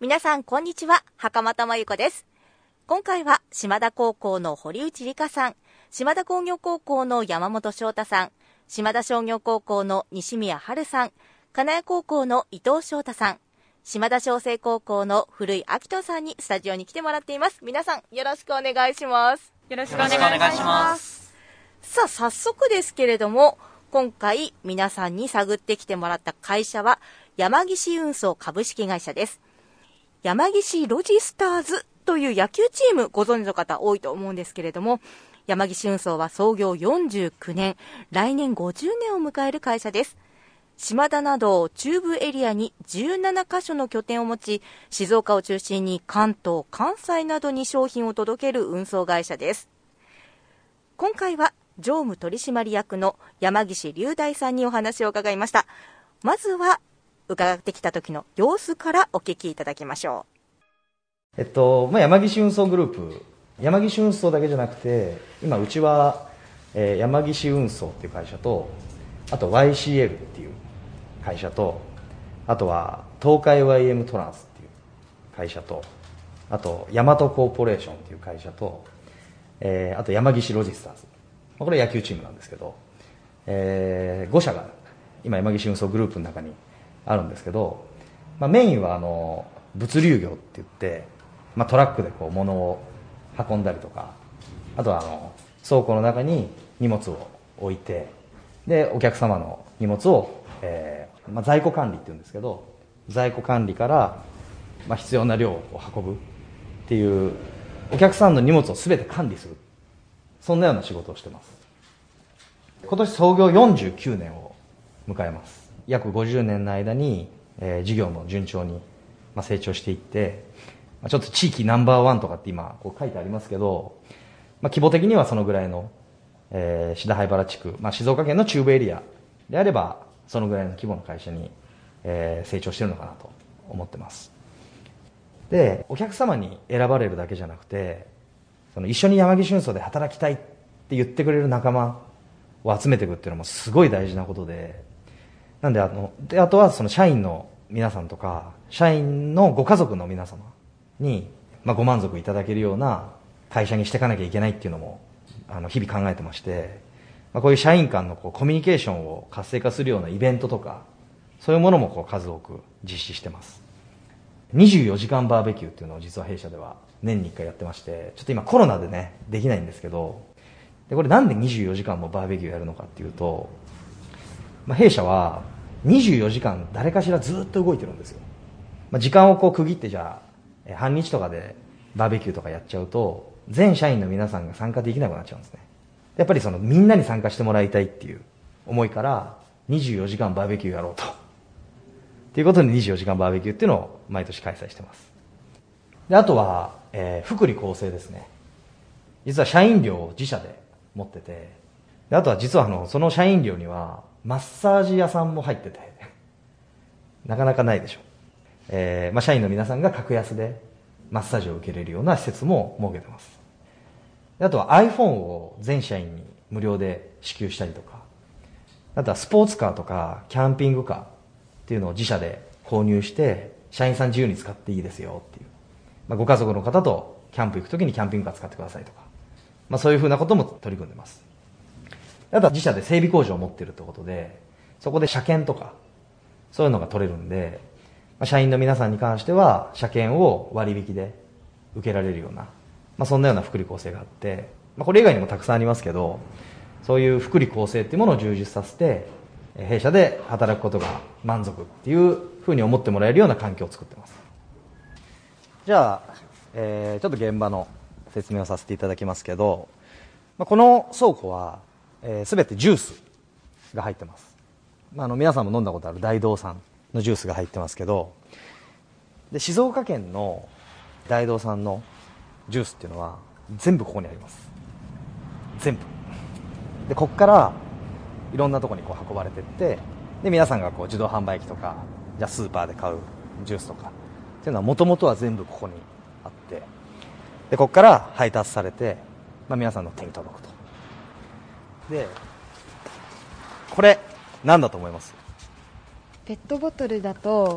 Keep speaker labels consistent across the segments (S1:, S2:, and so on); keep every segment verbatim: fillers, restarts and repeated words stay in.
S1: 皆さんこんにちは、袴田真由子です。今回は島田高校の堀内理香さん、島田工業高校の山本翔太さん、島田商業高校の西宮春さん、金谷高校の伊藤翔太さん、島田商成高校の古井明人さんにスタジオに来てもらっています。皆さんよろしくお願いします。
S2: よろしくお願いします。
S1: さあ、早速ですけれども、今回皆さんに探ってきてもらった会社は山岸運送株式会社です。山岸ロジスターズという野球チーム、ご存知の方多いと思うんですけれども、山岸運送は創業よんじゅうきゅうねん、来年ごじゅうねんを迎える会社です。島田など中部エリアにじゅうななかしょの拠点を持ち、静岡を中心に関東、関西などに商品を届ける運送会社です。今回は常務取締役の山岸龍大さんにお話を伺いました。まずは伺ってきた時の様子からお聞きいただきましょ
S3: う。えっとまあ、山岸運送グループ、山岸運送だけじゃなくて、今うちは、えー、山岸運送っていう会社と、あと ワイシーエル っていう会社と、あとは東海 ワイエム トランスっていう会社と、あと大和コーポレーションっていう会社と、えー、あと山岸ロジスターズ、これ野球チームなんですけど、えー、ごしゃが今山岸運送グループの中にあるんですけど、まあ、メインはあの物流業って言って、まあ、トラックでこう物を運んだりとか、あとはあの倉庫の中に荷物を置いて、でお客様の荷物を、えーまあ、在庫管理って言うんですけど、在庫管理から、まあ、必要な量を運ぶっていう、お客さんの荷物を全て管理する、そんなような仕事をしてます。今年創業よんじゅうきゅうねんを迎えます。約ごじゅうねんの間に、えー、事業も順調に、まあ、成長していって、まあ、ちょっと地域ナンバーワンとかって今こう書いてありますけど、まあ、規模的にはそのぐらいの、えー、志田灰原地区、まあ、静岡県の中部エリアであればそのぐらいの規模の会社に、えー、成長しているのかなと思ってます。で、お客様に選ばれるだけじゃなくて、その一緒に山岸運送で働きたいって言ってくれる仲間を集めていくっていうのもすごい大事なことで、なんであのであとはその社員の皆さんとか社員のご家族の皆様に、まあ、ご満足いただけるような会社にしていかなきゃいけないっていうのもあの日々考えてまして、まあ、こういう社員間のこうコミュニケーションを活性化するようなイベントとか、そういうものもこう数多く実施してます。にじゅうよじかんバーベキューっていうのを実は弊社では年にいっかいやってまして、ちょっと今コロナでねできないんですけど、でこれなんでにじゅうよじかんもバーベキューやるのかっていうと、まあ、弊社はにじゅうよじかん誰かしらずっと動いてるんですよ。まあ、時間をこう区切ってじゃあ半日とかでバーベキューとかやっちゃうと全社員の皆さんが参加できなくなっちゃうんですね。やっぱりそのみんなに参加してもらいたいっていう思いからにじゅうよじかんバーベキューやろうとっていうことでにじゅうよじかんバーベキューっていうのを毎年開催してます。であとは、えー、福利厚生ですね。実は社員寮を自社で持ってて、であとは実はあのその社員寮にはマッサージ屋さんも入っててなかなかないでしょ。えーまあ、社員の皆さんが格安でマッサージを受けれるような施設も設けてます。であとは iPhone を全社員に無料で支給したりとか、あとはスポーツカーとかキャンピングカーっていうのを自社で購入して社員さん自由に使っていいですよっていう、まあ、ご家族の方とキャンプ行くときにキャンピングカー使ってくださいとか、まあ、そういうふうなことも取り組んでます。あとは自社で整備工場を持っているということで、そこで車検とかそういうのが取れるんで、まあ、社員の皆さんに関しては車検を割引で受けられるような、まあ、そんなような福利厚生があって、まあ、これ以外にもたくさんありますけど、そういう福利厚生っていうものを充実させて弊社で働くことが満足っていうふうに思ってもらえるような環境を作ってます。じゃあ、えー、ちょっと現場の説明をさせていただきますけど、まあ、この倉庫はえー、全てジュースが入ってます。まあ、あの皆さんも飲んだことある大道産のジュースが入ってますけど、で静岡県の大道産のジュースっていうのは全部ここにあります。全部でここからいろんなところにこう運ばれていって、で皆さんがこう自動販売機とかじゃあスーパーで買うジュースとかっていうのはもともとは全部ここにあって、でここから配達されて、まあ、皆さんの手に届くと。でこれ何だと思います？
S2: ペットボトルだと、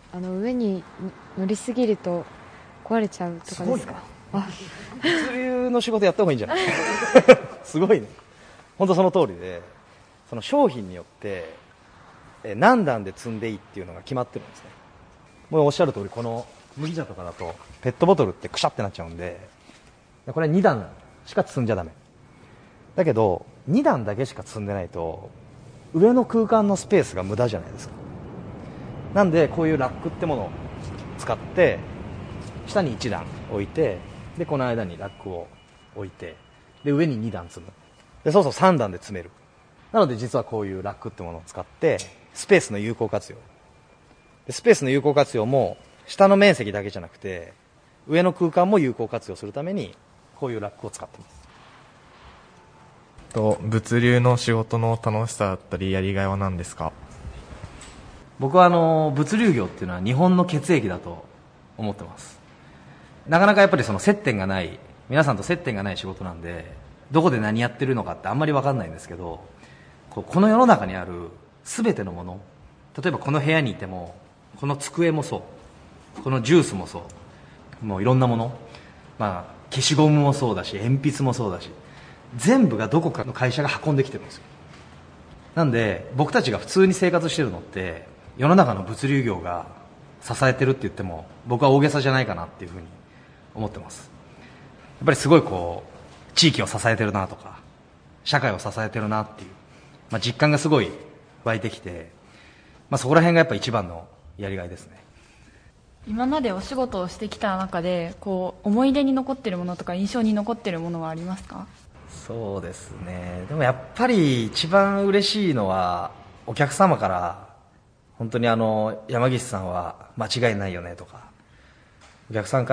S4: あの上に乗りすぎると壊れちゃうとかですか？あ、
S3: 物流の仕事やった方がいいんじゃないすごいね。本当その通りで、その商品によってえ何段で積んでいいっていうのが決まってるんですね。もうおっしゃる通り、この麦茶とかだとペットボトルってくしゃってなっちゃうんで、これに段しか積んじゃダメだけど、に段だけしか積んでないと上の空間のスペースが無駄じゃないですか。なんでこういうラックってものを使って下にいち段置いて、でこの間にラックを置いて、で上にに段積む、でそうそうさん段で積める。なので実はこういうラックってものを使ってスペースの有効活用で、スペースの有効活用も下の面積だけじゃなくて上の空間も有効活用するためにこういうラックを使っています。
S5: と物流の仕事の楽しさだったりやりがいは何ですか？
S3: 僕はあの物流業っていうのは日本の血液だと思ってます。なかなかやっぱりその接点がない、皆さんと接点がない仕事なんで、どこで何やってるのかってあんまり分かんないんですけど、こうこの世の中にある全てのもの、例えばこの部屋にいてもこの机もそう、このジュースもそう、もういろんなもの、まあ、消しゴムもそうだし鉛筆もそうだし、全部がどこかの会社が運んできてるんですよ。なんで僕たちが普通に生活してるのって世の中の物流業が支えてるって言っても僕は大げさじゃないかなっていうふうに思ってます。やっぱりすごいこう地域を支えてるなとか社会を支えてるなっていう、まあ、実感がすごい湧いてきて、まあ、そこら辺がやっぱ一番のやりがいですね。
S6: 今までお仕事をしてきた中でこう思い出に残ってるものとか印象に残ってるものはありますか？
S3: そうですね、でもやっぱり一番嬉しいのはお客様から本当にあの山岸さんは間違いないよねとか、お客さんから、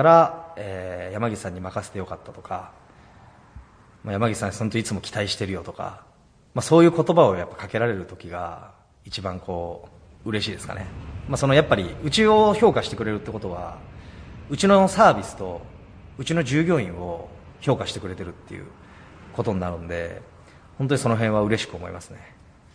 S3: えー、山岸さんに任せてよかったとか、まあ、山岸さん本当いつも期待してるよとか、まあ、そういう言葉をやっぱかけられる時が一番こう嬉しいですかね。まあ、そのやっぱりうちを評価してくれるってことはうちのサービスとうちの従業員を評価してくれてるっていうことになるんで、本当にその辺は嬉しく思いますね。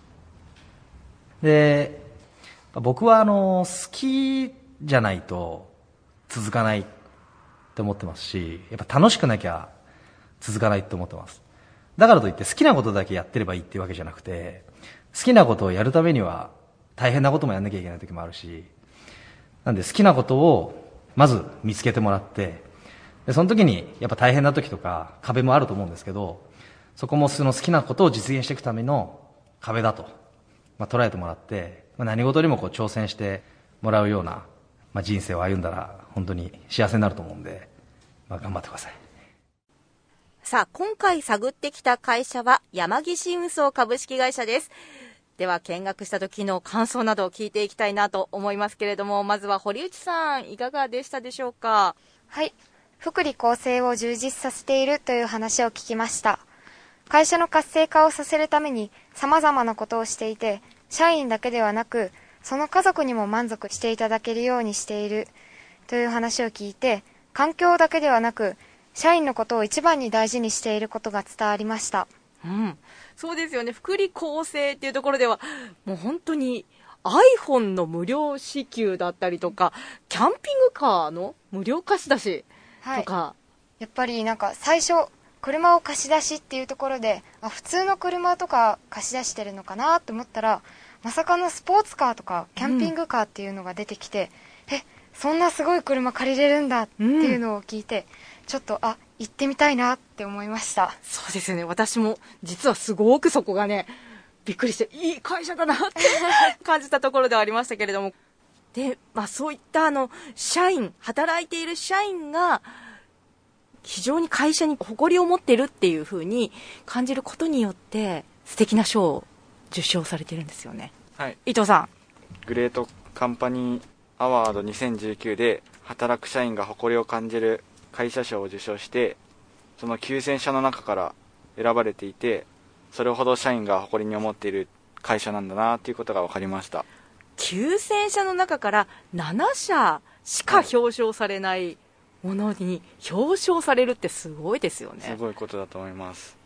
S3: で、僕はあの好きじゃないと続かないって思ってますし、やっぱ楽しくなきゃ続かないって思ってます。だからといって好きなことだけやってればいいっていうわけじゃなくて、好きなことをやるためには大変なこともやんなきゃいけない時もあるし、なんで好きなことをまず見つけてもらって、でその時にやっぱ大変な時とか壁もあると思うんですけど、そこもその好きなことを実現していくための壁だと、まあ、捉えてもらって、まあ、何事にもこう挑戦してもらうような、まあ、人生を歩んだら本当に幸せになると思うんで、まあ、頑張ってください。
S1: さあ、今回探ってきた会社は山岸運送株式会社です。では見学した時の感想などを聞いていきたいなと思いますけれども、まずは堀内さんいかがでしたでしょうか？
S4: はい、福利厚生を充実させているという話を聞きました。会社の活性化をさせるために様々なことをしていて、社員だけではなくその家族にも満足していただけるようにしているという話を聞いて、環境だけではなく社員のことを一番に大事にしていることが伝わりました。
S1: うん、そうですよね。福利厚生っていうところではもう本当に iPhone の無料支給だったりとか、キャンピングカーの無料貸し出しとか、
S4: はい、やっぱりなんか最初車を貸し出しっていうところで、あ、普通の車とか貸し出してるのかなと思ったら、まさかのスポーツカーとかキャンピングカーっていうのが出てきて、うん、え、そんなすごい車借りれるんだっていうのを聞いて、うん、ちょっとあ行ってみたいなって思いました。
S1: そうですよね。私も実はすごくそこがねびっくりして、いい会社だなって感じたところではありましたけれども、で、まあ、そういったあの社員、働いている社員が非常に会社に誇りを持っているっていう風に感じることによって素敵な賞を受賞されてるんですよね。
S7: はい、
S1: 伊藤さん、
S7: グレートカンパニーアワードにせんじゅうきゅうで働く社員が誇りを感じる会社賞を受賞して、そのきゅうせんしゃの中から選ばれていて、それほど社員が誇りに思っている会社なんだなということが分かりました。
S1: きゅうせんしゃの中からななしゃしか表彰されないものに表彰されるってすごいですよね。
S7: すごいことだと思います。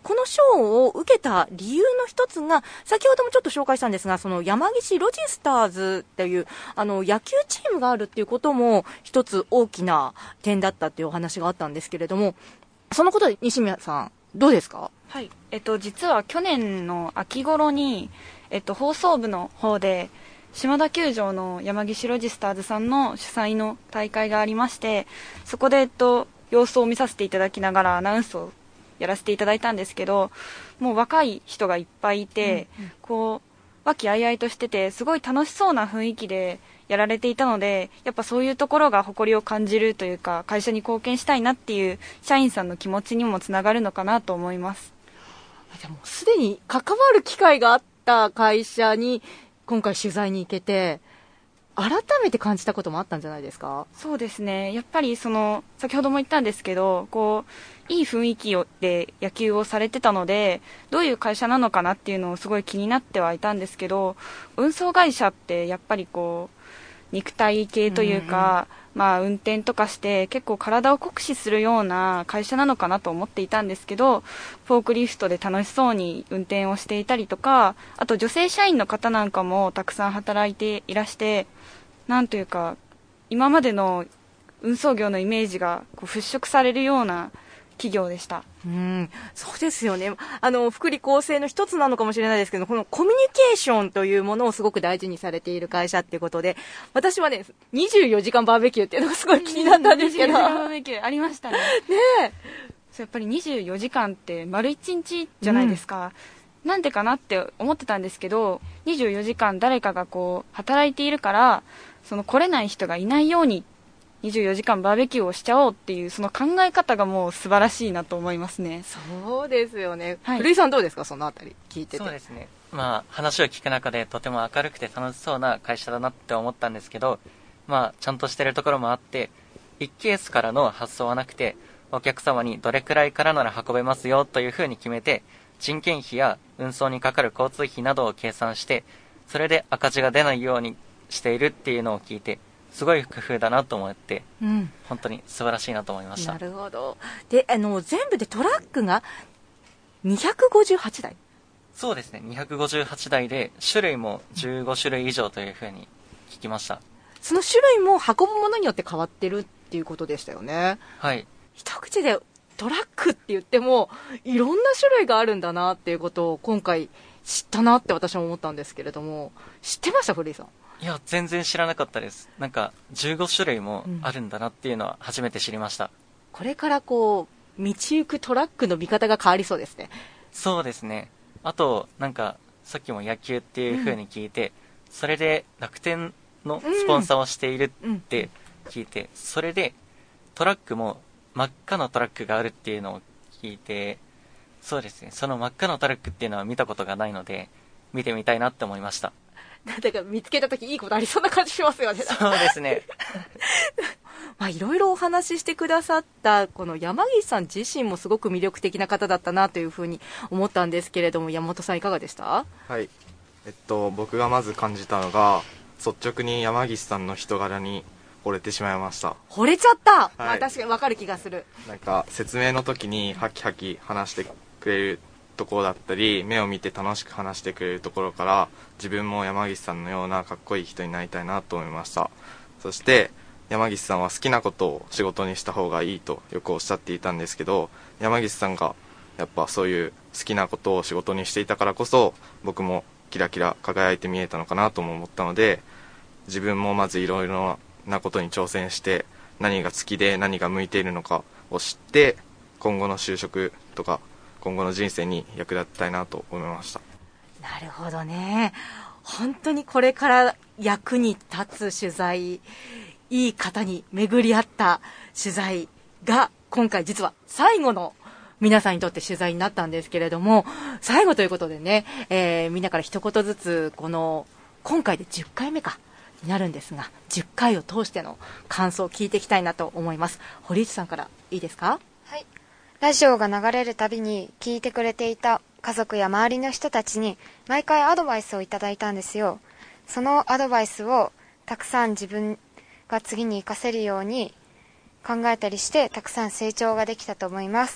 S1: この賞を受けた理由の一つが、先ほどもちょっと紹介したんですが、その山岸ロジスターズっていうあの野球チームがあるっていうことも一つ大きな点だったっていうお話があったんですけれども、そのことで西宮さんどうですか？
S6: はい、えっと、実は去年の秋頃に、えっと、放送部の方で島田球場の山岸ロジスターズさんの主催の大会がありまして、そこで、えっと、様子を見させていただきながらアナウンスをやらせていただいたんですけど、もう若い人がいっぱいいて、うんうん、こう和気あいあいとしててすごい楽しそうな雰囲気でやられていたので、やっぱそういうところが誇りを感じるというか、会社に貢献したいなっていう社員さんの気持ちにもつながるのかなと思います。
S1: じゃあもうすでに関わる機会があった会社に今回取材に行けて、改めて感じたこともあったんじゃないですか？
S6: そうですね、やっぱりその先ほども言ったんですけど、こういい雰囲気で野球をされてたので、どういう会社なのかなっていうのをすごい気になってはいたんですけど、運送会社ってやっぱりこう肉体系というか、うん、まあ運転とかして結構体を酷使するような会社なのかなと思っていたんですけど、フォークリフトで楽しそうに運転をしていたりとか、あと女性社員の方なんかもたくさん働いていらして、なんというか今までの運送業のイメージがこう払拭されるような企業でした。
S1: うん、そうですよね。あの福利厚生の一つなのかもしれないですけど、このコミュニケーションというものをすごく大事にされている会社っていうことで、私はねにじゅうよじかんバーベキューっていうのがすごい気になったんですけど、
S6: にじゅうよじかんバーベキューありましたね。
S1: ねえ、
S6: そうやっぱりにじゅうよじかんって丸いちにちじゃないですか、うん、なんでかなって思ってたんですけど、にじゅうよじかん誰かがこう働いているから、その来れない人がいないようににじゅうよじかんバーベキューをしちゃおうっていう、その考え方がもう素晴らしいなと思いますね。
S1: そうですよね、
S6: はい、
S1: 古井さんどうですか、そのあたり聞いてて。
S2: そうですね、まあ、話を聞く中でとても明るくて楽しそうな会社だなって思ったんですけど、まあ、ちゃんとしてるところもあって、いちケースからの発送はなくて、お客様にどれくらいからなら運べますよというふうに決めて、人件費や運送にかかる交通費などを計算して、それで赤字が出ないようにしているっていうのを聞いて、すごい工夫だなと思って、うん、本当に素晴らしいなと思いました。
S1: なるほど。で、あの全部でトラックがにひゃくごじゅうはちだい。
S2: そうですね、にひゃくごじゅうはちだいで種類もじゅうごしゅるい以上というふうに聞きました。
S1: その種類も運ぶものによって変わってるっていうことでしたよね。
S2: はい。
S1: 一口でトラックって言ってもいろんな種類があるんだなっていうことを今回知ったなって私も思ったんですけれども、知ってました古井さん？
S2: いや、全然知らなかったです。なんかじゅうごしゅるいもあるんだなっていうのは初めて知りました。うん、
S1: これからこう道行くトラックの見方が変わりそうですね。
S2: そうですね。あとなんかさっきも野球っていう風に聞いて、うん、それで楽天のスポンサーをしているって聞いて、うんうん、それでトラックも真っ赤なトラックがあるっていうのを聞いて、そうですね、その真っ赤なトラックっていうのは見たことがないので見てみたいなって思いました。
S1: なんだか見つけたときいいことありそうな感じしますよね。
S2: そうですね。
S1: まあいろいろお話ししてくださったこの山岸さん自身もすごく魅力的な方だったなというふうに思ったんですけれども、山本さんいかがでした？
S5: はい、えっと僕がまず感じたのが、率直に山岸さんの人柄に惚れてしまいました。
S1: 惚れちゃった、はい、まあ、確かに分かる気がする。
S5: なんか説明の時にハキハキ話してくれるところだったり、目を見て楽しく話してくれるところから、自分も山岸さんのようなかっこいい人になりたいなと思いました。そして山岸さんは好きなことを仕事にした方がいいとよくおっしゃっていたんですけど、山岸さんがやっぱそういう好きなことを仕事にしていたからこそ、僕もキラキラ輝いて見えたのかなとも思ったので、自分もまずいろいろなことに挑戦して、何が好きで何が向いているのかを知って、今後の就職とか今後の人生に役立てたいなと思いました。
S1: なるほどね。本当にこれから役に立つ取材、いい方に巡り合った取材が今回実は最後の皆さんにとって取材になったんですけれども、最後ということでね、えー、みんなから一言ずつ、この今回でじゅっかいめかになるんですが、じゅっかいを通しての感想を聞いていきたいなと思います。堀内さんからいいですか？
S4: はい。ラジオが流れるたびに聞いてくれていた家族や周りの人たちに毎回アドバイスをいただいたんですよ。そのアドバイスをたくさん自分が次に活かせるように考えたりして、たくさん成長ができたと思います。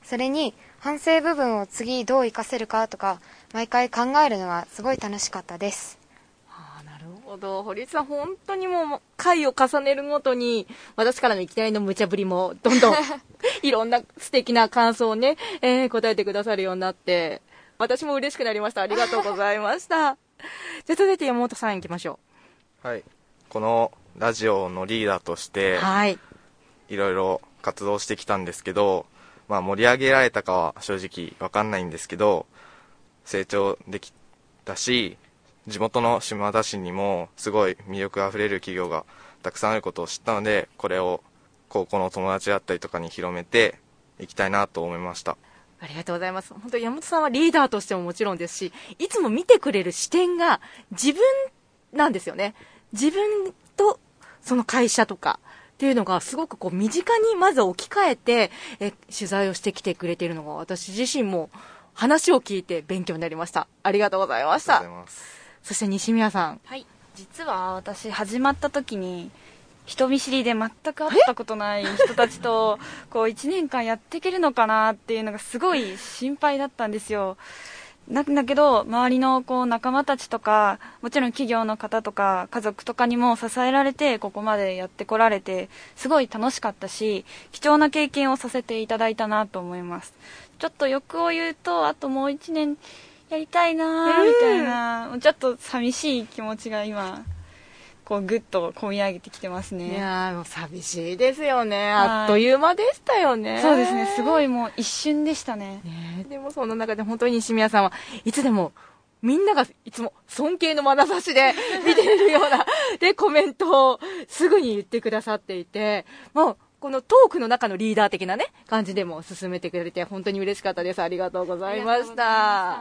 S4: それに反省部分を次どう活かせるかとか毎回考えるのがすごい楽しかったです。
S1: あー、なるほど。堀内さん、本当にもう回を重ねるごとに私からのいきなりの無茶ぶりもどんどんいろんな素敵な感想をね、えー、答えてくださるようになって私も嬉しくなりました。ありがとうございました。じゃあ続いて山本さん行きましょ
S5: はい、このラジオのリーダーとして
S1: はい
S5: いろいろ活動してきたんですけど、まあ、盛り上げられたかは正直わかんないんですけど、成長できたし、地元の島田市にもすごい魅力あふれる企業がたくさんあることを知ったので、これを高校の友達だったりとかに広めていきたいなと思いました。
S1: ありがとうございます。本当に山本さんはリーダーとしてももちろんですし、いつも見てくれる視点が自分なんですよね。自分とその会社とかっていうのがすごくこう身近にまず置き換えてえ取材をしてきてくれているのが私自身も話を聞いて勉強になりました。ありがとうございました。
S5: ありがとうございます。
S1: そして西宮さん。
S6: はい、実は私始まった時に人見知りで全く会ったことない人たちとこういちねんかんやっていけるのかなっていうのがすごい心配だったんですよ。なんだけど周りのこう仲間たちとかもちろん企業の方とか家族とかにも支えられてここまでやってこられてすごい楽しかったし貴重な経験をさせていただいたなと思います。ちょっと欲を言うとあともういちねんやりたいなみたいな、ちょっと寂しい気持ちが今こうグッと込み上げてきてますね。
S1: いやーもう寂しいですよね。
S6: はい
S1: あっという間でしたよね。
S6: そうですね、すごいもう一瞬でしたね。
S1: ねでもその中で本当に西宮さんはいつでもみんながいつも尊敬の眼差しで見ているようなでコメントをすぐに言ってくださっていて、もうこのトークの中のリーダー的なね感じでも進めてくれて本当に嬉しかったです。ありがとうございました。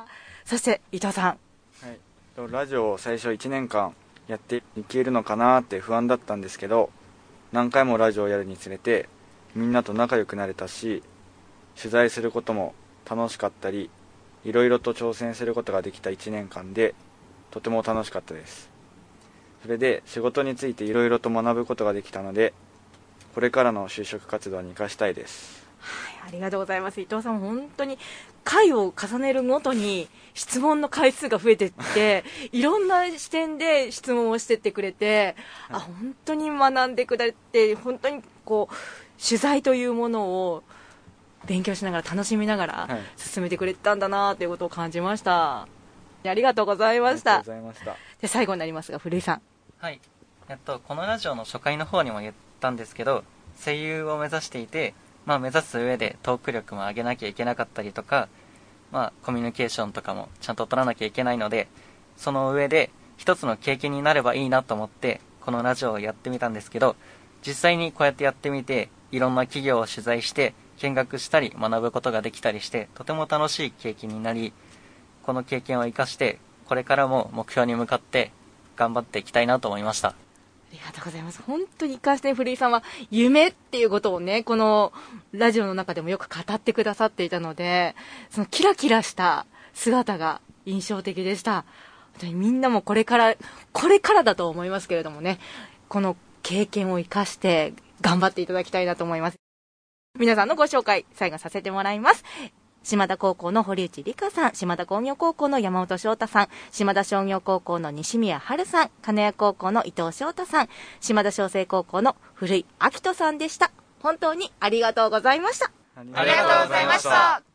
S1: そして伊藤さん。
S7: はい、ラジオを最初いちねんかんやっていけるのかなって不安だったんですけど、何回もラジオをやるにつれてみんなと仲良くなれたし、取材することも楽しかったりいろいろと挑戦することができたいちねんかんでとても楽しかったです。それで仕事についていろいろと学ぶことができたのでこれからの就職活動に生かしたいです。
S1: はい、ありがとうございます。伊藤さん本当に回を重ねるごとに質問の回数が増えていっていろんな視点で質問をしてってくれて、あ本当に学んでくれて本当にこう取材というものを勉強しながら楽しみながら進めてくれてたんだなということを感じました。ありがとうございました。
S7: ありがとうございました。
S1: で最後になりますが古井さん。
S2: はい、えっと、このラジオの初回の方にも言ったんですけど、声優を目指していて、まあ、目指す上でトーク力も上げなきゃいけなかったりとか、まあ、コミュニケーションとかもちゃんと取らなきゃいけないので、その上で一つの経験になればいいなと思ってこのラジオをやってみたんですけど、実際にこうやってやってみていろんな企業を取材して見学したり学ぶことができたりしてとても楽しい経験になり、この経験を生かしてこれからも目標に向かって頑張っていきたいなと思いました。
S1: ありがとうございます。本当に一貫して古井さんは夢っていうことをねこのラジオの中でもよく語ってくださっていたので、そのキラキラした姿が印象的でした。本当にみんなもこれからこれからだと思いますけれどもね、この経験を生かして頑張っていただきたいなと思います。皆さんのご紹介最後させてもらいます。島田高校の堀内理香さん、島田工業高校の山本翔太さん、島田商業高校の西宮春さん、金谷高校の伊藤翔太さん、島田商成高校の古井明人さんでした。本当にありがとうございました。
S7: あり
S4: ありがとうございました。